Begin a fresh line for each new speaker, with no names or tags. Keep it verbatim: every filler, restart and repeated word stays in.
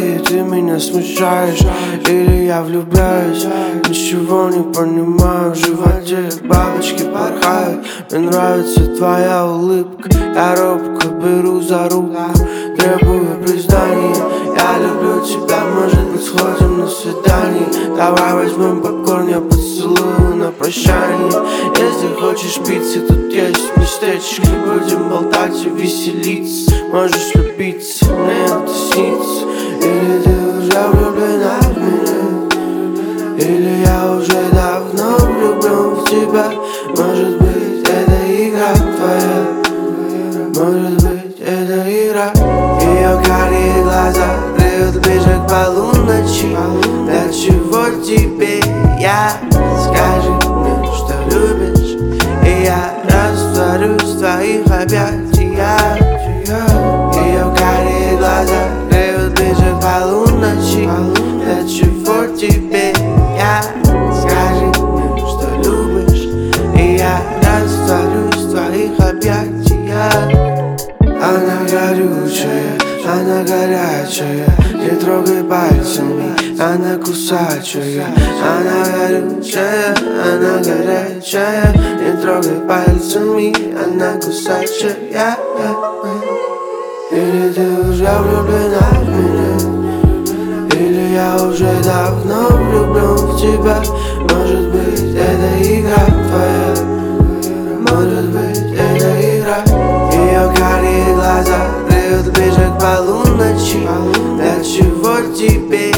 И ты меня смущаешь, или я влюбляюсь. Ничего не понимаю, в животе бабочки порхают. Мне нравится твоя улыбка, я робко беру за руку, требую признания. Я люблю тебя, может быть сходим на свидание. Давай возьмем попкорн, я поцелую на прощание. Если хочешь пиццы, тут есть местечко. Будем болтать и веселиться, можешь любиться, мне это снится. Или ты уже влюблена в меня, или я уже давно влюблен в тебя. Может быть это игра твоя, может быть это игра. Ее карие глаза греют ближе к полуночи. Для чего тебе я? Скажи мне, что любишь, и я растворюсь в твоих объятиях. Ее карие глаза греют ближе к полуночи. Для чего тебе я? Скажи мне, что любишь, и я растворюсь в твоих объятиях. Она горючая, она горячая, не трогай пальцами, она кусачая. Она горючая, она горячая, не трогай пальцами, она кусачая. Или ты уже влюблена в меня, или я уже давно влюблен в тебя. Может быть это игра твоя, может быть это игра. Ее карие глаза греют ближе к полуночи. Для чего тебе